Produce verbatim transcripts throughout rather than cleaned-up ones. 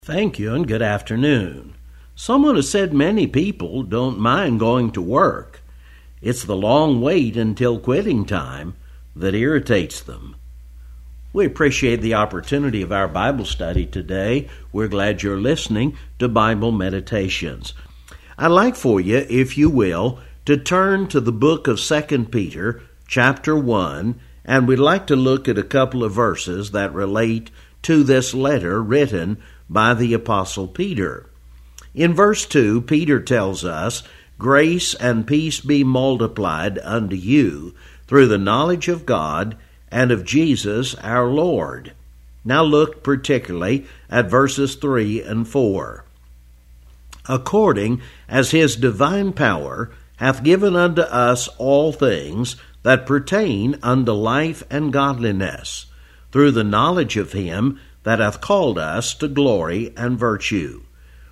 Thank you and good afternoon. Someone has said many people don't mind going to work. It's the long wait until quitting time that irritates them. We appreciate the opportunity of our Bible study today. We're glad you're listening to Bible Meditations. I'd like for you, if you will, to turn to the book of Second Peter, chapter one, and we'd like to look at a couple of verses that relate to this letter written by the Apostle Peter. In verse two, Peter tells us, "Grace and peace be multiplied unto you through the knowledge of God and of Jesus our Lord." Now look particularly at verses three and four. "According as his divine power hath given unto us all things that pertain unto life and godliness, through the knowledge of him that hath called us to glory and virtue,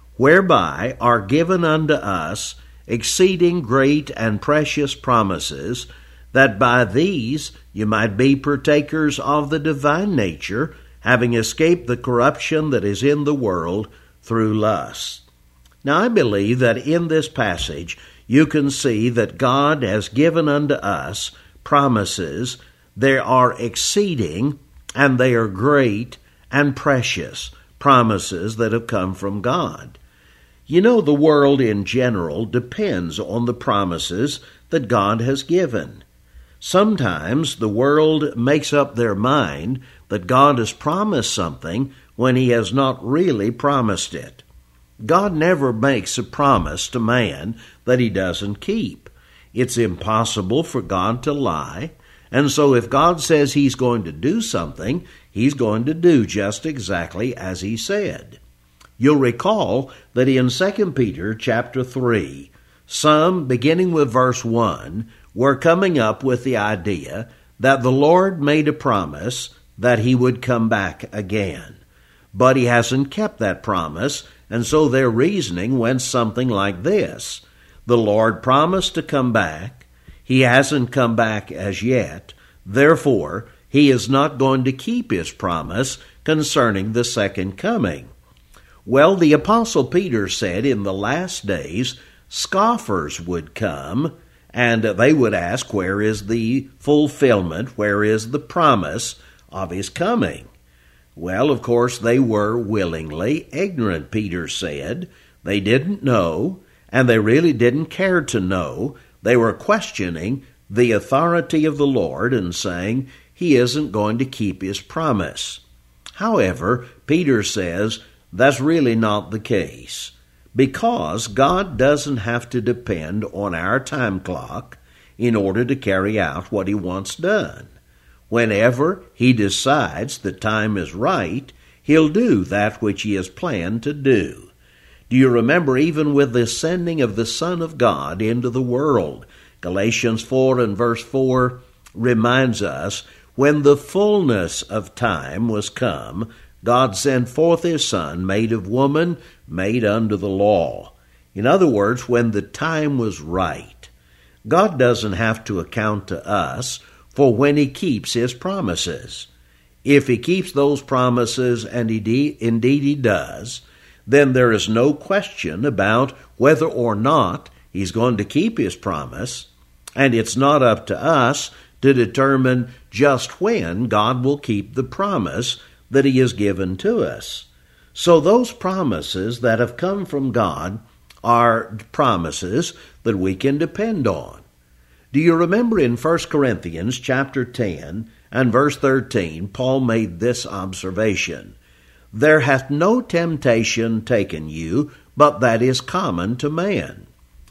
whereby are given unto us exceeding great and precious promises, that by these you might be partakers of the divine nature, having escaped the corruption that is in the world through lust." Now I believe that in this passage you can see that God has given unto us promises. They are exceeding and they are great and precious promises that have come from God. You know, the world in general depends on the promises that God has given. Sometimes the world makes up their mind that God has promised something when he has not really promised it. God never makes a promise to man that he doesn't keep. It's impossible for God to lie, and so if God says he's going to do something, he's going to do just exactly as he said. You'll recall that in Second Peter chapter three, some, beginning with verse one, were coming up with the idea that the Lord made a promise that he would come back again. But he hasn't kept that promise, and so their reasoning went something like this. The Lord promised to come back. He hasn't come back as yet. Therefore, he is not going to keep his promise concerning the second coming. Well, the Apostle Peter said in the last days, scoffers would come, and they would ask, where is the fulfillment, where is the promise of his coming? Well, of course, they were willingly ignorant, Peter said. They didn't know, and they really didn't care to know. They were questioning the authority of the Lord and saying he isn't going to keep his promise. However, Peter says that's really not the case, because God doesn't have to depend on our time clock in order to carry out what he wants done. Whenever he decides the time is right, he'll do that which he has planned to do. Do you remember even with the sending of the Son of God into the world? Galatians four and verse four reminds us, when the fullness of time was come, God sent forth his Son, made of woman, made under the law. In other words, when the time was right. God doesn't have to account to us for when he keeps his promises. If he keeps those promises, and he de- indeed he does, then there is no question about whether or not he's going to keep his promise, and it's not up to us to determine just when God will keep the promise that he has given to us. So those promises that have come from God are promises that we can depend on. Do you remember in First Corinthians chapter ten and verse thirteen, Paul made this observation, "There hath no temptation taken you, but that is common to man.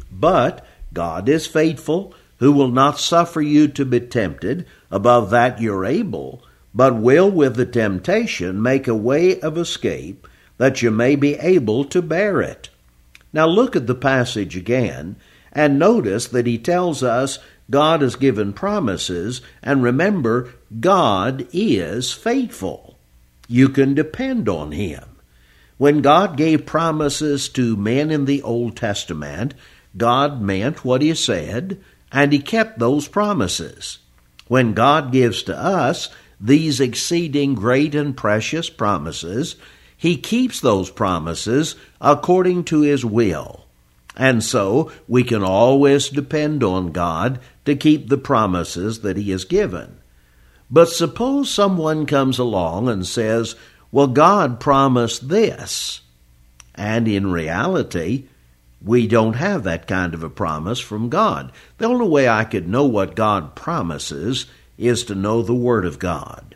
But God is faithful, who will not suffer you to be tempted above that you're able, but will with the temptation make a way of escape, that you may be able to bear it." Now look at the passage again, and notice that he tells us God has given promises, and remember, God is faithful. You can depend on him. When God gave promises to men in the Old Testament, God meant what he said, and he kept those promises. When God gives to us these exceeding great and precious promises, He keeps those promises according to His will. And so we can always depend on God to keep the promises that He has given. But suppose someone comes along and says, well, God promised this. And in reality, we don't have that kind of a promise from God. The only way I could know what God promises is to know the Word of God.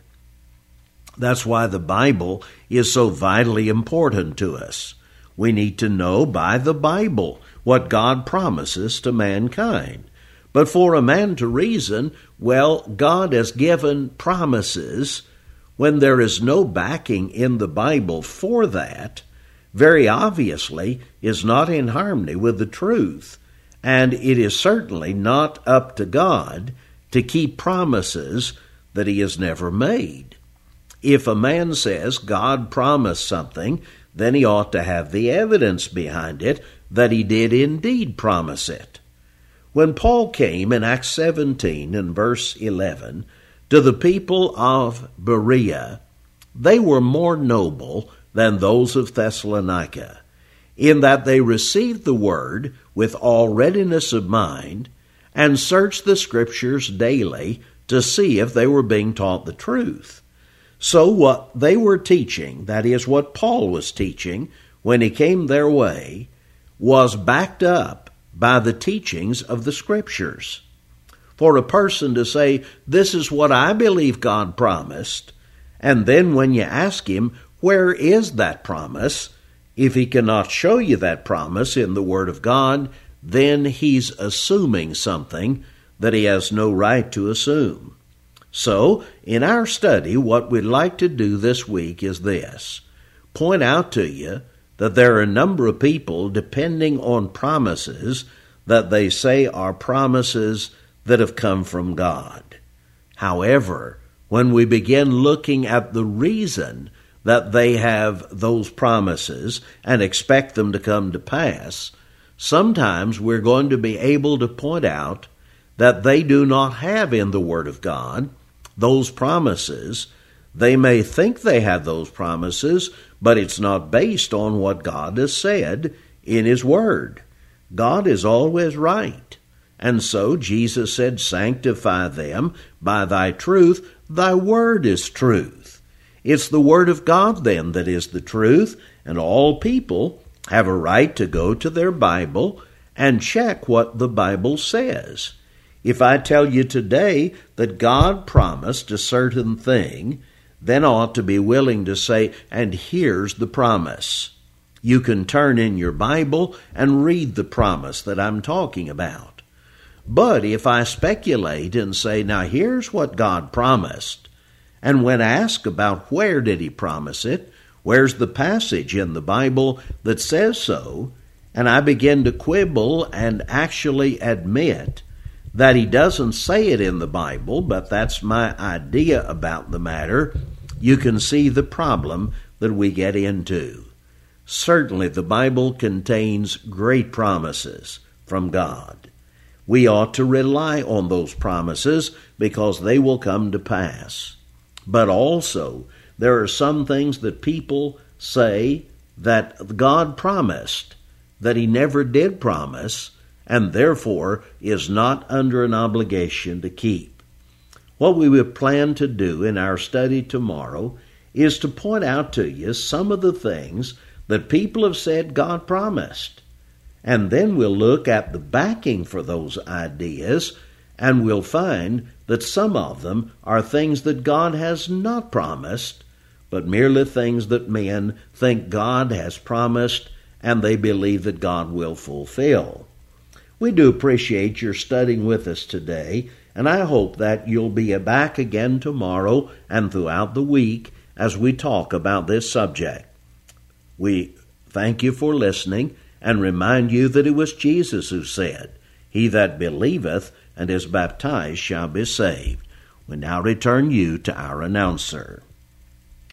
That's why the Bible is so vitally important to us. We need to know by the Bible what God promises to mankind. But for a man to reason, well, God has given promises when there is no backing in the Bible for that, very obviously is not in harmony with the truth, and it is certainly not up to God to keep promises that He has never made. If a man says God promised something, then he ought to have the evidence behind it that He did indeed promise it. When Paul came in Acts seventeen and verse eleven to the people of Berea, they were more noble than those of Thessalonica, in that they received the word with all readiness of mind and searched the Scriptures daily to see if they were being taught the truth. So what they were teaching, that is what Paul was teaching when he came their way, was backed up by the teachings of the Scriptures. For a person to say, this is what I believe God promised, and then when you ask him, where is that promise? If he cannot show you that promise in the Word of God, then he's assuming something that he has no right to assume. So, in our study, what we'd like to do this week is this: point out to you that there are a number of people depending on promises that they say are promises that have come from God. However, when we begin looking at the reason that they have those promises and expect them to come to pass, sometimes we're going to be able to point out that they do not have in the Word of God those promises. They may think they have those promises, but it's not based on what God has said in His Word. God is always right. And so Jesus said, sanctify them by thy truth. Thy word is truth. It's the Word of God, then, that is the truth, and all people have a right to go to their Bible and check what the Bible says. If I tell you today that God promised a certain thing, then I ought to be willing to say, and here's the promise. You can turn in your Bible and read the promise that I'm talking about. But if I speculate and say, now here's what God promised, and when asked about where did He promise it, where's the passage in the Bible that says so, and I begin to quibble and actually admit that He doesn't say it in the Bible, but that's my idea about the matter, you can see the problem that we get into. Certainly the Bible contains great promises from God. We ought to rely on those promises because they will come to pass. But also, there are some things that people say that God promised, that He never did promise, and therefore is not under an obligation to keep. What we will plan to do in our study tomorrow is to point out to you some of the things that people have said God promised. And then we'll look at the backing for those ideas, and we'll find that some of them are things that God has not promised, but merely things that men think God has promised and they believe that God will fulfill. We do appreciate your studying with us today, and I hope that you'll be back again tomorrow and throughout the week as we talk about this subject. We thank you for listening and remind you that it was Jesus who said, he that believeth and is baptized shall be saved. We now return you to our announcer.